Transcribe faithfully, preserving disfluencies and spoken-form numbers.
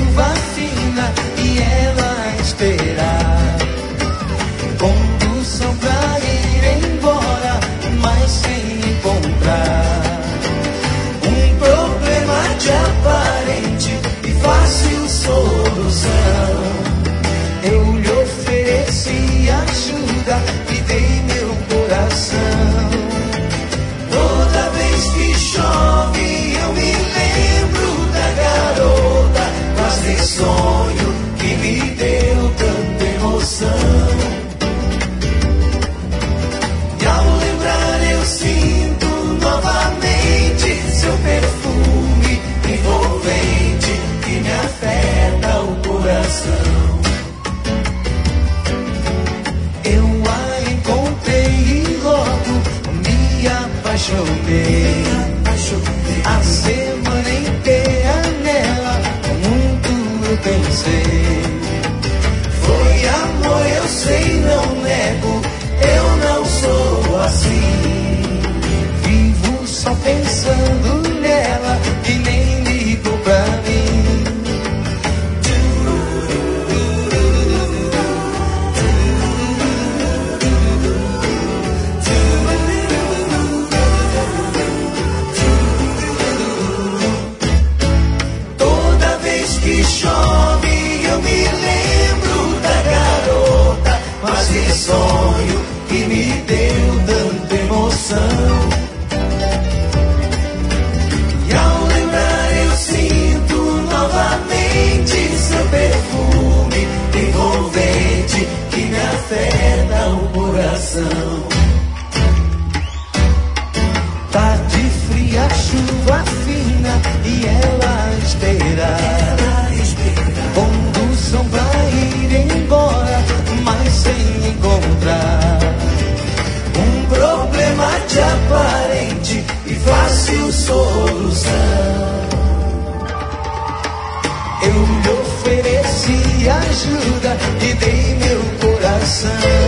chuva fina e ela esperar condução pra ir embora, mas sem encontrar um problema de aparente e fácil solução. Eu lhe ofereci ajuda e dei meu coração. Toda vez que chove eu me lembro da garota, quase sonho que me deu tanta emoção. E ao lembrar eu sinto novamente seu perfume envolvente que me afeta o coração. Eu a encontrei e logo me apaixonei. A semana inteira nela muito eu pensei. Foi amor, eu sei, não nego, eu não sou assim. Vivo só pensando nela e nem ligo pra mim. Toda vez que chove eu me lembro da garota, quase sonho que me deu tanta emoção. E ao lembrar eu sinto novamente seu perfume envolvente que me afeta o coração. Tarde fria, chuva fina e ela espera condução pra ir embora, mas sem encontrar um problema de aparente e fácil solução. Eu lhe ofereci ajuda e dei meu coração.